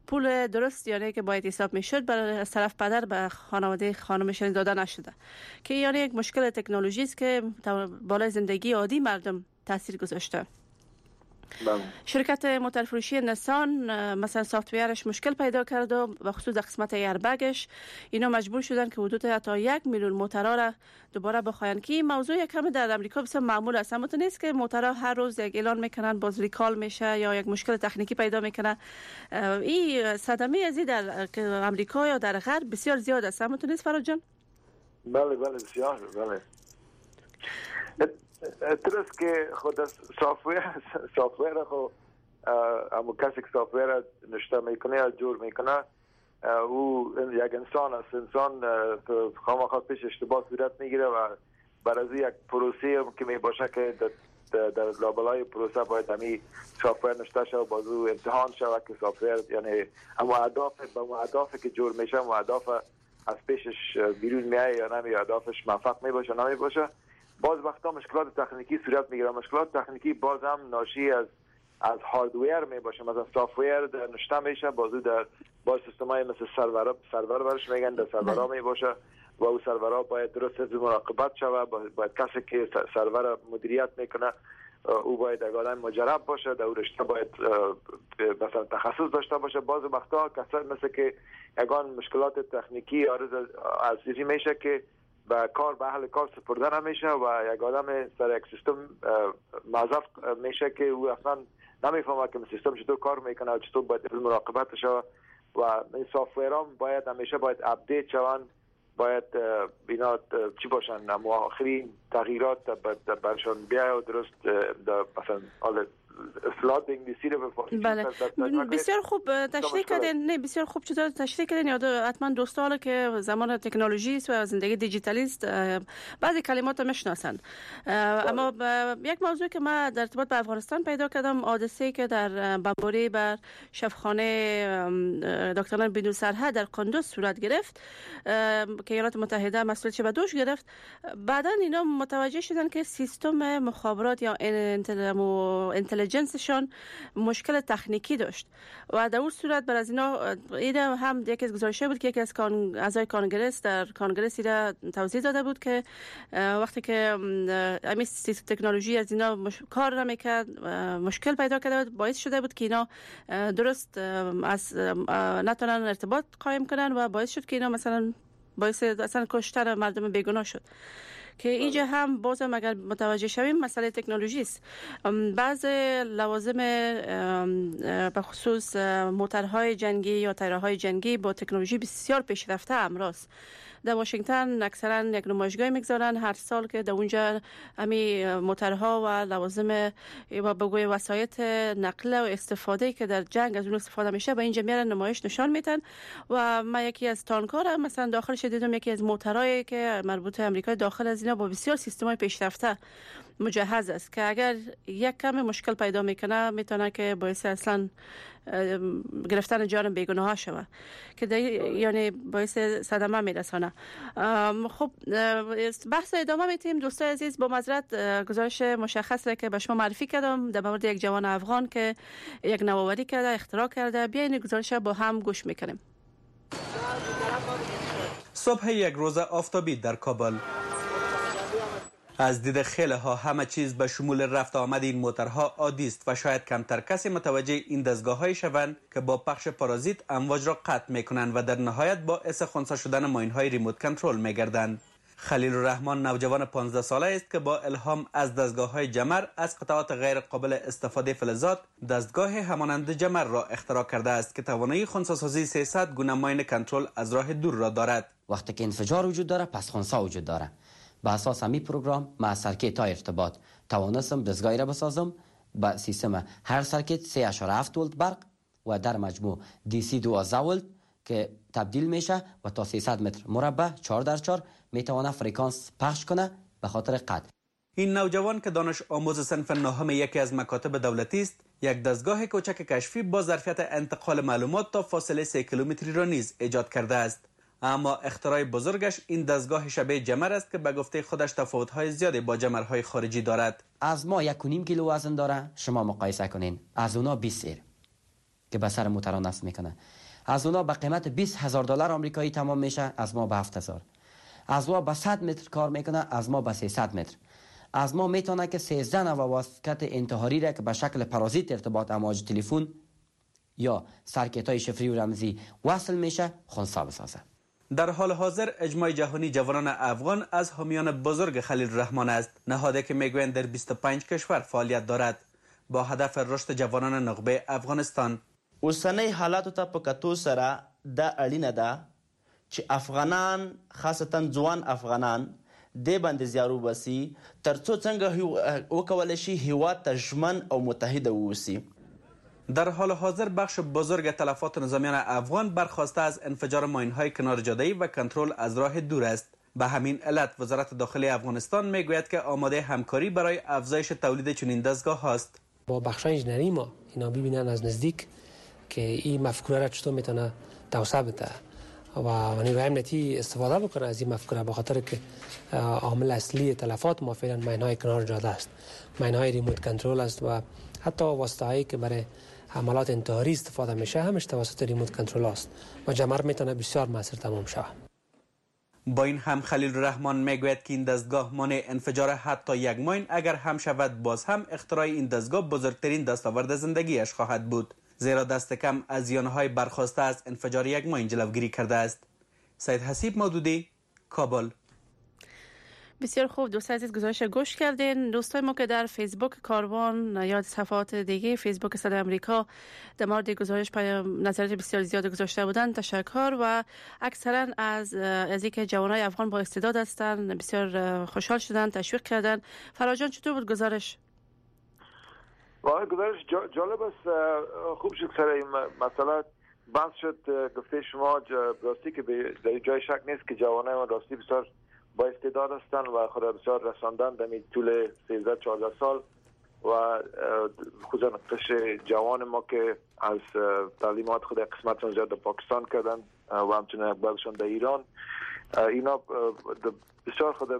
پول درست یعنی که باید حساب میشد برای از طرف پدر به خانواده خانمشان داده نشده، که یعنی یک مشکل تکنولوژی است که بالای زندگی عادی مردم تاثیر گذاشته. بله. شرکت موتورفروشی نسان مثلا سافتویرش مشکل پیدا کرد و به خصوص قسمت ایربگش اینا مجبور شدن که حدود حتی یک میلیون موتورها را دوباره بخواین، که این موضوع یک کم در امریکا بسیار معمول است. اما تو نیست که موتورها هر روز یک اعلان میکنن باز ریکال میشه یا یک مشکل تکنیکی پیدا میکنه. این صدمه ازی در امریکا یا در غرب بسیار زیاد است. اما تو نیست فراد جان؟ بله بله بسیار بله. درست که خود سافتویر سافتویر خو اما کسی که سافتویر نشته میکنه یا جور میکنه او یک انسان است. انسان خامخا پیش اشتباه صورت میگیره و برای یک پروسه که می باشه که در, در لابلای پروسه باید همی سافتویر نشته شد و بازو امتحان شد که سافتویر یعنی اما اهداف با اهدافی که جور میشه و اهداف از پیشش بیرون میایه یا نمی اهدافش موفق می باشه نمی باشه. باز وقتا مشکلات تکنیکی صورت میگیره. مشکلات تکنیکی باز هم ناشی از از هاردویر می باشه. مثلا سافتویر در نشته میشه بازو در باز سیستمای مثل سرور سرور برش میگن در سرورها می باشه و او سرورها باید درست مراقبت شود. باید کسی که سرور مدیریت میکنه او باید یک آدم مجرب باشه، در رشته باید مثلا تخصص داشته باشه. باز وقتا کسایی مثل که یگان مشکلات تکنیکی عارض از چیزی میشه که و کار به اهل کار سپرده نمیشه و یک آدم سر یک سیستم موظف میشه که او اصلا نمیفهمه که سیستم چطور کار میکنه و چطور باید مراقبت شود و این سافتویرام باید همیشه باید اپدیت شوند، باید اینا چی باشن اما آخرین تغییرات برشان بیاید و درست مثلا حال فلادینگ دیسیره به بله بسیار خوب تشریح کردین. نه بسیار خوب چطور تشریح کردین. یاد حتما دوستا حالا که زمان تکنولوژی است و زندگی دیجیتالی است بعضی کلمات میشناسن. اما یک موضوع که ما در ارتباط با افغانستان پیدا کردم، حادثه‌ای که در بمباری بر شفاخانه دکتران بدون سرحد در قندوز صورت گرفت که ایالات متحده مسئولیتش به دوش گرفت، بعدا اینا متوجه شدن که سیستم مخابرات یا جنسشان مشکل تکنیکی داشت و در اون صورت بر از اینا ایده هم یکی از گزارش‌ها بود که یکی از اعضای کانگرس در کانگرس ایده توضیح داده بود که وقتی که همین تکنولوژی از اینا مش... کار نمیکرد مشکل پیدا کرده بود، باعث شده بود که اینا درست از نتونن ارتباط قائم کنن و باعث شد که اینا مثلا باعث اصلا کشتن مردم بیگناه شد. که اینجا هم بازم اگر متوجه شویم مسئله تکنولوژی است. بعض لوازم به خصوص موتورهای جنگی یا تیرهای جنگی با تکنولوژی بسیار پیشرفته امراست. در واشنگتن اکثرا یک نمایشگاه میگذارن هر سال که در اونجا همین موتورها و لوازم و بگوی وسایط نقل و استفاده که در جنگ از اون استفاده میشه به اینجا میارن نمایش نشان میدن. و ما یکی از تانک‌ها مثلا داخلش دیدم یکی از موتورایی که مربوط امریکا داخل از اینا با بسیار سیستم‌های پیشرفته مجهز است که اگر یک کم مشکل پیدا میکنه میتونه که باعث اصلا گرفتن جان بیگناه شود که یعنی باعث صدمه میرسانه. خب بحث ادامه میتیم دوستای عزیز. با معذرت گزارش مشخص را که به شما معرفی کردم در مورد یک جوان افغان که یک نوآوری کرده اختراع کرده، بیاین گزارش با هم گوش میکنیم. صبح یک روز آفتابی در کابل. از دید خیلی ها همه چیز به شمول رفت آمد این موتورها عادی است و شاید کمتر کسی متوجه این دستگاه های شوند که با پخش پارازیت امواج را قطع می کنند و در نهایت باعث خنثی شدن ماین های ریموت کنترل می گردند. خلیل الرحمن نوجوان پانزده ساله است که با الهام از دستگاه های جمر از قطعات غیر قابل استفاده فلزات دستگاه همانند جمر را اختراع کرده است که توانایی خنثی سازی سیصد گونه ماین کنترل از راه دور را دارد. وقتی که انفجار وجود داره پس خنثی وجود داره. به اساس همی پروگرام ما سرکیت های ارتباط توانستم دستگاهی را بسازم با سیستم هر سرکیت سه اشاره هفت ولت برق و در مجموع دی سی دوازده ولت که تبدیل میشه و تا سیصد متر مربع چهار در چهار میتونه فرکانس پخش کنه به خاطر قطع. این نوجوان که دانش آموز صنف نهم یکی از مکاتب دولتی است، یک دستگاه کوچک کشفی با ظرفیت انتقال معلومات تا فاصله سه کیلومتری را نیز ایجاد کرده است. اما اختراع بزرگش این دستگاه شبیه جمر است که به گفته خودش تفاوت‌های زیادی با جمرهای خارجی دارد. از ما یک و نیم کیلو وزن داره، شما مقایسه کنین از اونا بیست سیر که به سر موترها نصب میکنه. از اونا به قیمت بیست هزار دلار آمریکایی تمام میشه، از ما به هفت هزار. از ما به صد متر کار میکنه، از ما به سیصد متر. از ما میتونه که سیزده نوع واسکت انتحاری را که به شکل پارازیت ارتباط امواج تلفن یا سرکت های شفری و رمزی وصل میشه خنثی بسازه. در حال حاضر اجماع جهانی جوانان افغان از حامیان بزرگ خلیل الرحمن است، نهادی که میگویند در بیست و پنج کشور فعالیت دارد با هدف رشد جوانان نخبه افغانستان. اوسنۍ حالاتو ته په کتو سره دا اړینه ده چې افغانان خاصتا ځوان افغانان دې باندې زیار وباسي ترڅو څنګه وکولی شي هیواد ته ژمن او متحد واوسي. در حال حاضر بخش بزرگ تلفات نظامیان افغان برخواسته از انفجار ماین‌های کنار جاده‌ای و کنترل از راه دور است. به همین علت وزارت داخلی افغانستان میگوید که آماده همکاری برای افزایش تولید چنین دستگاه هاست. با بخشای انجینری ما اینا ببینن از نزدیک که این مفکوره را چطور میتونه توسعه بده و نیروی امنیتی استفاده بکنه از این مفکوره، به خاطر که عامل اصلی تلفات ما فعلا ماین‌های کنار جاده است، ماین‌های ریموت کنترل است و حتی واسطه‌هایی که برای حملات انتحاری استفاده میشه همش توسط ریموت کنترل است و جمر میتونه بسیار موثر تمام شود. با این هم خلیل الرحمن میگوید که این دستگاه مانع انفجار حتی یک ماین اگر هم شود، باز هم اختراع این دستگاه بزرگترین دستاورد زندگیش خواهد بود، زیرا دست کم از زیانهای برخواسته از انفجار یک ماین جلوگیری کرده است. سید حسیب مودودی، کابل. بسیار خوب دوستان عزیز، گزارش گوش کردین. دوستای ما که در فیسبوک کاروان یا صفحات دیگه فیسبوک صدای آمریکا در مورد گزارش نظرات بسیار زیاد گذاشته بودن تشکر و اکثرا از از اینکه جوانای افغان با استعداد هستند بسیار خوشحال شدن، تشویق کردن. فراجان چطور بود گزارش؟ واقعا گزارش جالب است. خوب شد سر این مسئله بحث شد. گفته شما راستی که در جای شک نیست که جوانای ما راستی بسیار با استعداد هستند و خود بسیار رساندن در طول سیزده چهارده سال و خصوصا قشر جوان ما که از تعلیمات خود قسمت زیاد در پاکستان کردن و همچنین بعضشون در ایران، اینا بسیار خود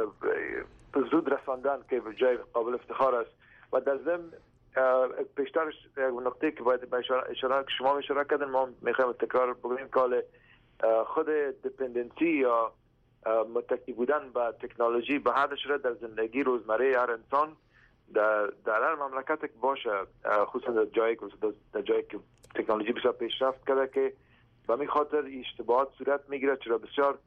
زود رساندن که جای قابل افتخار است. و در ضمن پیشترش نقطه که باید اشاره شما اشاره کردن، ما میخوایم تکرار بگیم که خود دیپندنسی یا متکی بودن به تکنولوژی به حد شده در زندگی روزمره هر انسان در در هر مملکت که باشه، خصوصا در جایی در جایی که تکنولوژی بسیار پیشرفت کرده که به همین خاطر اشتباهات صورت میگیره، چرا بسیار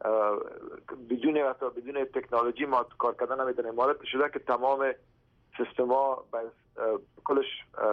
بدون حتی بدون تکنولوژی ما کار کردن نمیتونیم. مورد شده که تمام سیستما کلش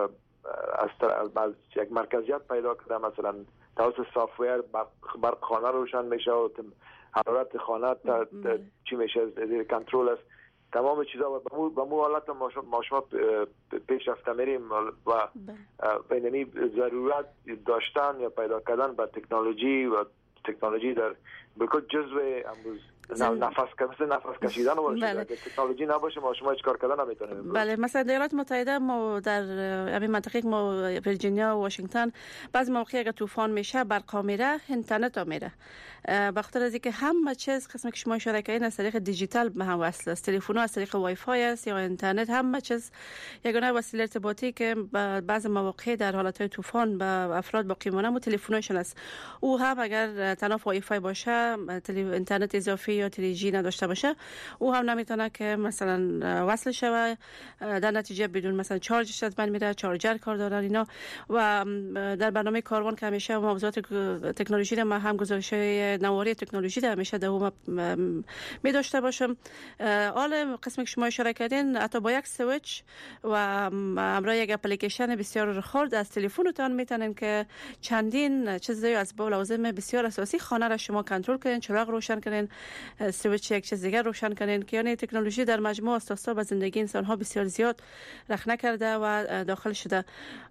از از یک مرکزیت پیدا کرده، مثلا توسط سافت ویر برق خانه روشن میشه و حرارت خانه تا چی میشه زیر کنترل است. تمام چیزا و به مو حالت ما شما پیش رفته میریم و بینمی ضرورت داشتن یا پیدا کردن با تکنولوژی و تکنولوژی در بالکل جزو امروز نفس کشیدن نفس کشیدن باشه. اگه تکنولوژی نباشه ما شما هیچ کار کردن نمیتونیم. بله، مثلا در ایالات متحده ما در همین منطقه ما ویرجینیا و واشنگتن بعضی مواقع اگه طوفان میشه برق میره، اینترنت ها میره، به خاطر از اینکه همه چیز قسمی که شما اشاره کردین از طریق دیجیتال به هم وصل است. تلفن ها از طریق وای فای است یا اینترنت، همه چیز یگانه وسیله ارتباطی که بعضی مواقع در حالت های طوفان به افراد باقی مونده و تلفنشون است. او هم اگر تنها وای فای باشه، اینترنت اضافی یا تری جی نداشته باشه، او هم نمیتونه که مثلا وصل شه، در نتیجه بدون مثلا چارجش از بین میره، چارجر کار دارن اینا. و در برنامه کاروان که همیشه موضوعات تکنولوژی را ما هم گزارش نواری تکنولوژی را همیشه در می داشته باشم. حالا قسمی که شما اشاره کردین حتی با یک سویچ و همراه یک اپلیکیشن بسیار خرد از تلفنتان میتونین که چندین چیزی از با لازم بسیار اساسی خانه را شما کنترل کنین، چراغ روشن کنین، سویچ یک چیز دیگر روشن کنین، که یعنی تکنولوژی در مجموع اساسا به زندگی انسان ها بسیار زیاد رخنه کرده و داخل شده.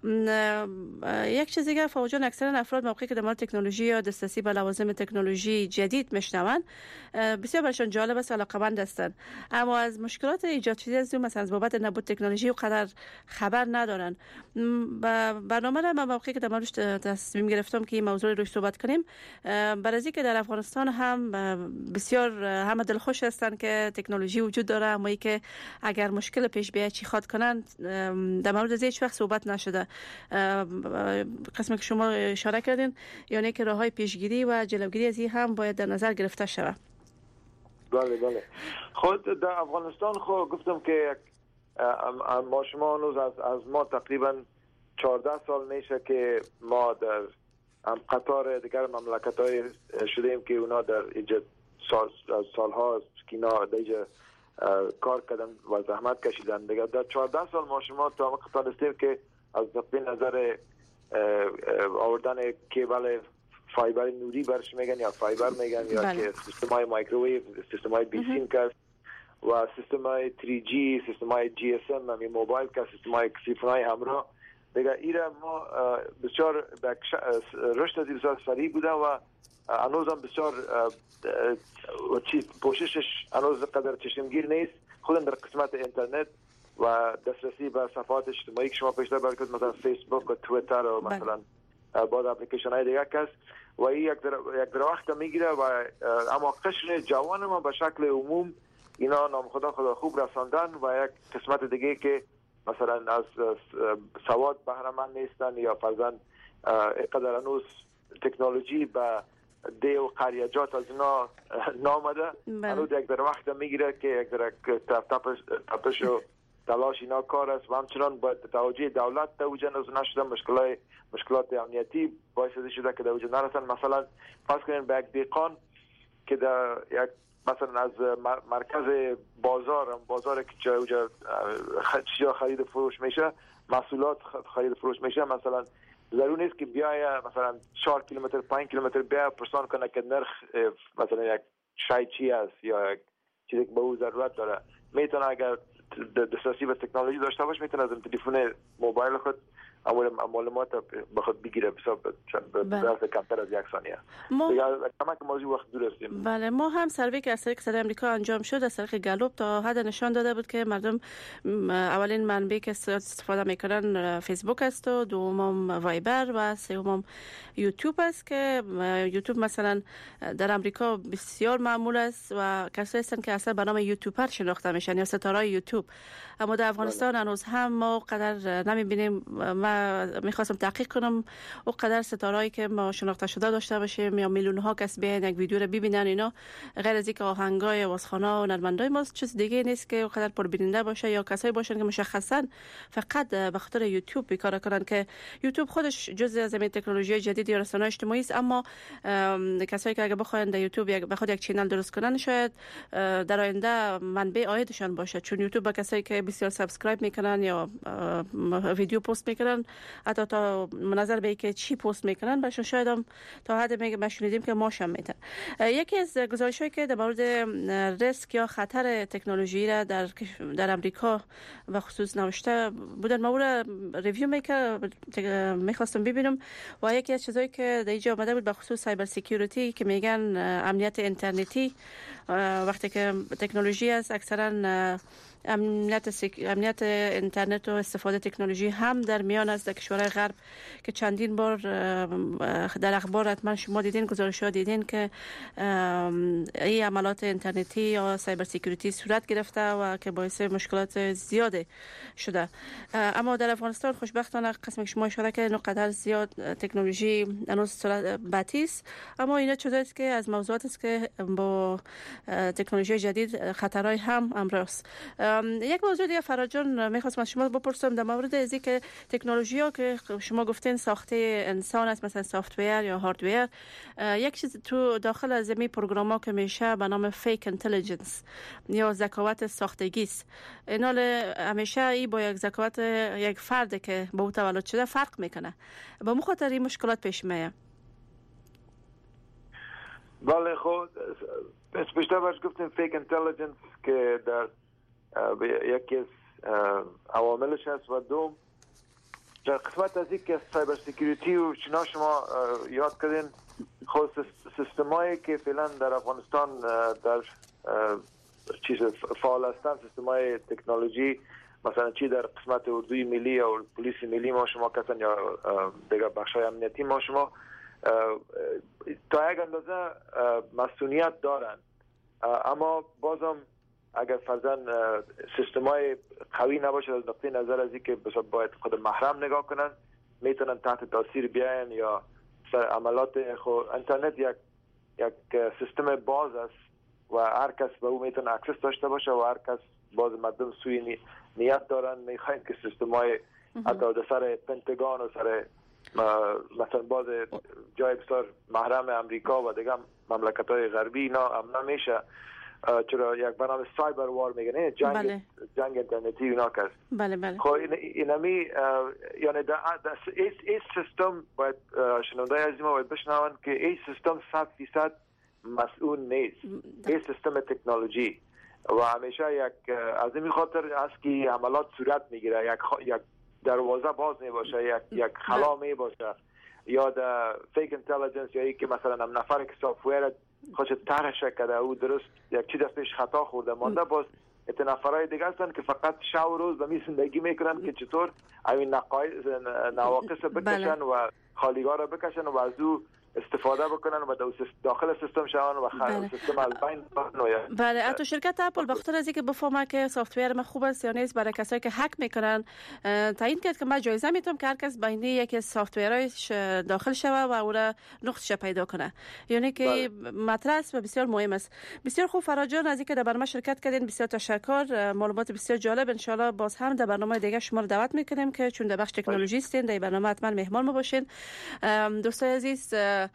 یک چیز دیگر فوجان اکثرا افراد موقعی که در مورد تکنولوژی یا دسترسی به لوازم تکنولوژی جدید میشنون بسیار برشان جالب است و علاقه‌مند هستند، اما از مشکلات ایجاد شده از مثلا از بابت نبود تکنولوژی و قدر خبر ندارن. برنامه را من موقعی که در موردش تصمیم گرفتم که این موضوع رو صحبت کنیم، برای اینکه در افغانستان هم بسیار بسیار همه دلخوش هستند که تکنولوژی وجود داره، اما ای که اگر مشکل پیش بیاد چی خواد کنند در مورد از هیچ وقت صحبت نشده. قسمی که شما اشاره کردین یعنی که راههای پیشگیری و جلوگیری از این هم باید در نظر گرفته شود. بله بله. خود در افغانستان خود گفتم که ما شما هنوز از, از ما تقریبا چهارده سال میشه که ما در قطار دیگر مملکت های شدیم که اونا در اینجا سال سالها که اینا در اینجا کار کردن و زحمت کشیدن. دیگر در چهارده سال ما شما تا تانستیم که از نظر آوردن کیبل فایبر نوری برش میگن یا فایبر میگن یا بله. که سیستم های مایکروویو، سیستم های بی سیم که و سیستم های تری جی، سیستم های جی اس ام همی موبایل که سیستم های تلفن های همراه دیگه ایره ما بسیار رشد بسیار سریع بوده و هنوز هم بسیار پوششش هنوز قدر چشمگیر نیست. خود در قسمت اینترنت و دسترسی به صفحات اجتماعی که شما پیشتر برکت مثلا فیسبوک و تویتر و مثلا بعض اپلیکیشن های دیگه کس و این یک در, یک در وقت میگیره و اما قشر جوان ما به شکل عموم اینا نام خدا خدا خوب رساندن و یک قسمت دیگه که مثلا از سواد بهره مند نیستن یا فرضاً اینقدر هنوز تکنولوژی به ده و قریجات از اینا نامده هنوز یک در وقت میگیره که یک در تپش, تپش و تلاش اینا کار است و همچنان باید توجه دولت در اوجه نشده. مشکلات مشکلات امنیتی باعث شده که در اوجه نرسن. مثلا فرض کنین به یک دیقان که در یک مثلا از مرکز بازار بازار که اوجه چیزا خرید فروش میشه، محصولات خرید فروش میشه، مثلا ضرور نیست که بیای مثلا چهار کیلومتر پنج کیلومتر بیا پرسان کنه که نرخ مثلا یک شای چی است یا یک چیزی که به او ضرورت داره. میتونه اگر دسترسی به تکنولوژی داشته باشه میتونه از تلفن موبایل خود اول معلومات بخواد بگیره حساب به کمتر از یک ثانیه. ما کما که موضوع وقت دور هستیم. بله ما هم سروی که از طریق صدای آمریکا انجام شد از طریق گالوب تا حد نشان داده بود که مردم اولین منبعی که استفاده میکنن فیسبوک است و دومم وایبر و سومم یوتیوب است که یوتیوب مثلا در آمریکا بسیار معمول است و کسایی هستند که اصلا به نام یوتیوبر شناخته میشن یا ستارهای یوتیوب. اما در افغانستان هنوز هم ما قدر نمیبینیم. ما میخواستم تحقیق کنم او قدر ستارهایی که ما شناخته شده داشته باشیم یا میلیون ها کس بیان یک ویدیو رو ببینن اینا غیر از اینکه آهنگای واسخوانه و نرمندای ما چیز دیگه نیست که او قدر پربیننده باشه یا کسایی باشن که مشخصا فقط به خاطر یوتیوب کار کنن که یوتیوب خودش جزء از این تکنولوژی جدید یا رسانه‌های اجتماعی است. اما کسایی که اگه بخواین در یوتیوب یک بخواد یک کانال درست کنن شاید در آینده منبع عایدشان باشه، چون یوتیوب با کسایی که بسیار سابسکرایب میکنن یا ویدیو پست میکنن حتی تا منظر به اینکه چی پست میکنن باشون شاید هم تا حد میگه شنیدیم که ماشم میتن. یکی از گزارش‌هایی که در مورد ریسک یا خطر تکنولوژی را در در امریکا و خصوص نوشته بودن ما رو ریویو میکرد میخواستم ببینم و یکی از چیزایی که در اینجا آمده بود به خصوص سایبر سکیوریتی که میگن امنیت اینترنتی وقتی که تکنولوژی است اکثرا امنیت سک... امنیت اینترنت و استفاده تکنولوژی هم در میان است در کشورهای غرب که چندین بار در اخبار حتما شما دیدین گزارش‌ها دیدین که این عملات اینترنتی یا سایبر سکیوریتی صورت گرفته و که باعث مشکلات زیاد شده. اما در افغانستان خوشبختانه قسمی که شما اشاره کردین قدر زیاد تکنولوژی هنوز صورت بطی است، اما اینا چیزایی است که از موضوعات است که با تکنولوژی جدید خطرهای هم امروز. یک موضوع دیگه فراجان میخواستم از شما بپرسم در مورد از اینکه تکنولوژی ها که شما گفتین ساخته انسان است مثلا سافت ویر یا هاردویر، یک چیز تو داخل از این پروگرام ها که میشه به نام فیک اینتلیجنس یا ذکاوت ساختگی است. اینا همیشه ای با یک ذکاوت یک فرد که به او تولد شده فرق میکنه. با مخاطر این مشکلات پیش میاد. بله خود بیشتر برش گفتیم فیک اینتلیجنس که در یکی از عواملش هست و دوم در قسمت از این که سایبر سکیوریتی و چنا شما یاد کردین خود سیستمایی که فعلا در افغانستان در چیز فعال هستن سیستمای تکنولوژی مثلا چی در قسمت اردوی ملی یا پلیس ملی ما شما کسان یا دیگر بخشای امنیتی ما شما تا یک اندازه مسئولیت دارن اما بازم اگر فرضاً سیستم‌های قوی نباشه از نقطه نظر از اینکه باید خود محرم نگاه کنن، میتونن تحت تاثیر بیاین یا سر عملات خود. اینترنت یک یک سیستم باز است و هر کس به او میتونه اکسس داشته باشه و هر کس باز مردم سوی نی... نیت دارن میخواین که سیستم‌های حتی در سر پنتاگون و سر مثلا باز جای بسیار محرم امریکا و دیگه مملکت‌های غربی اینا امن نمیشه، چرا یک برنامه سایبر وار میگن جنگ بله. جنگ اینترنتی اینا کس بله بله خب این اینمی یعنی در این سیستم باید شنونده عزیز ما باید بشنون که این سیستم صد فیصد مسئول نیست. این سیستم تکنولوژی و همیشه یک از این خاطر است که عملات صورت میگیره، یک یک دروازه باز نباشه، یک یک خلا می باشه یا در فیک اینتلیجنس یا ای که مثلا هم نفر که سافت‌ویر خودش طرحش کرده او درست یک چیز دستش خطا خورده مانده، باز ات نفرای دیگه هستن که فقط شب و روز به می زندگی میکنن که چطور این نقایص نواقص بکشن و خالیگاه را بکشن و از او استفاده بکنن و داخل سیستم شون و خیلی سیستم از بین بکنن. بله، حتی شرکت اپل بخاطر از اینکه بفهمه که سافت‌ویر ما خوب است یا نیست برای کسایی که هک میکنن تعیین کرد که من جایزه میتونم که هر کس بین یکی سافت‌ویرایش داخل شوه و او را نقطش پیدا کنه، یعنی که مطرح است و بسیار مهم است. بسیار خوب فراد جان، از اینکه در برنامه شرکت کردین بسیار تشکر، معلومات بسیار جالب. ان شاء الله باز هم در برنامه دیگه شما رو دعوت میکنیم که چون در بخش تکنولوژی هستین در برنامه حتما مهمان ما باشین. دوستای عزیز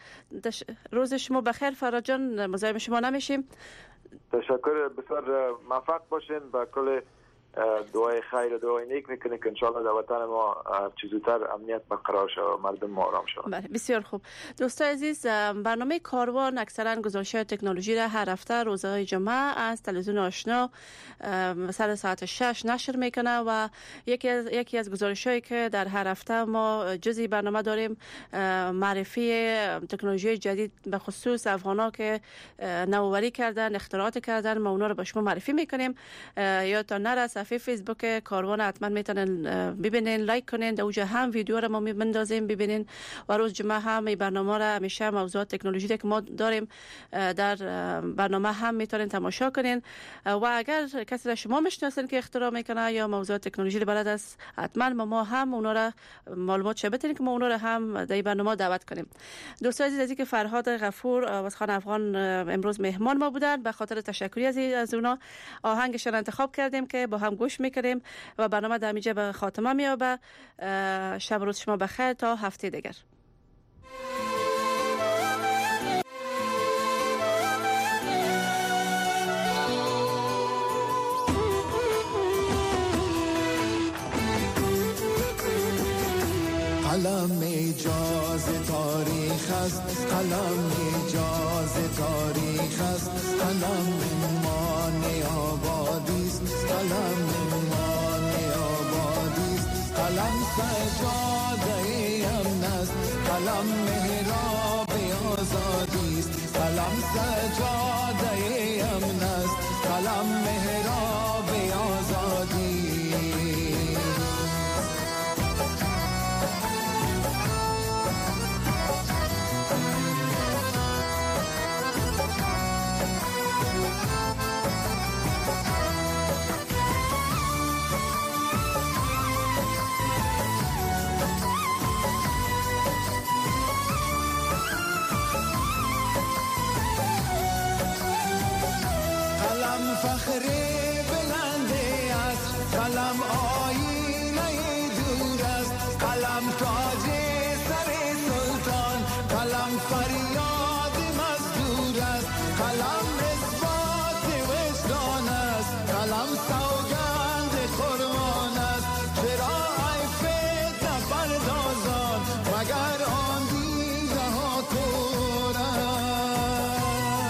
روز شما بخیر. فراد جان مزاحم شما نمیشیم. تشکر، بسیار موفق باشین. با کل دعای خیر و دعای نیک میکنیم که انشاءالله در وطن ما چیزوتر امنیت برقرار شه و مردم ما آرام شوند. بله، بسیار خوب. دوستان عزیز، برنامه کاروان اکثرا گزارش‌های تکنولوژی را هر هفته روزهای جمعه از تلویزیون آشنا سر ساعت شش نشر میکنه و یکی از یکی از گزارش‌هایی که در هر هفته ما جزئی برنامه داریم معرفی تکنولوژی جدید به خصوص افغانا که نوآوری کردن، اختراعات کردن، ما اونا رو به شما معرفی میکنیم. یادتان نره صفحه فیسبوک کاروان حتما میتونن ببینین، لایک کنین، در اونجا هم ویدیو رو ما میبندازیم ببینین و روز جمعه هم این برنامه رو همیشه موضوعات تکنولوژی که ما داریم در برنامه هم میتونین تماشا کنین و اگر کسی را شما میشناسین که اختراع میکنه یا موضوعات تکنولوژی رو بلد است حتما ما هم اونا را معلومات چه بدین که ما اونا رو هم در این برنامه دعوت کنیم. دوستان عزیز، از که فرهاد غفور از خان افغان امروز مهمان ما بودن، به خاطر تشکری از از اونا آهنگش را انتخاب کردیم که با هم گوش میکنیم و برنامه در اینجا به خاتمه میابه. شب روز شما بخیر تا هفته دیگر. قلم اجاز تاریخ است، قلم اجاز تاریخ است، قلم مان آبادی است، قلم مان آبادی است، قلم سجاده امن است، قلم محراب آزادی است، قلم سجاده امن است، قلم محراب آزادی. فخر بلنده است، قلم آینه دور است، قلم تاج سر سلطان، قلم فریاد مزدور است، قلم اثبات وجدان است، قلم سوگند قربان است. چرا ای فتنه پردازان مگر آن دیده ها تور است.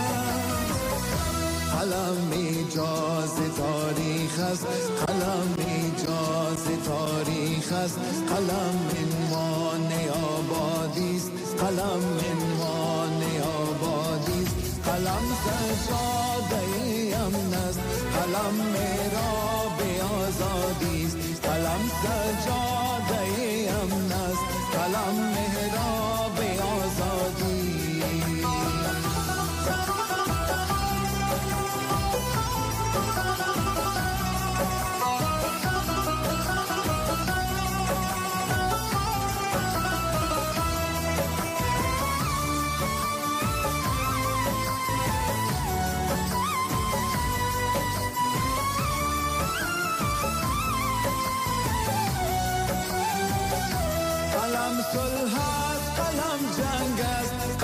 قلم اجاز تاریخ است، قلم اجاز تاریخ است، قلم عنوان آبادی است، قلم عنوان آبادی است، قلم سجاده امن است، قلم محراب آزادی است، قلم سجاده امن است، قلم محراب آزادی.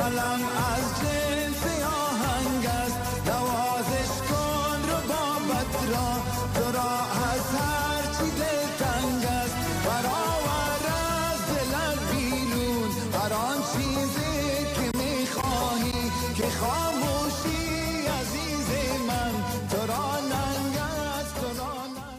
علم از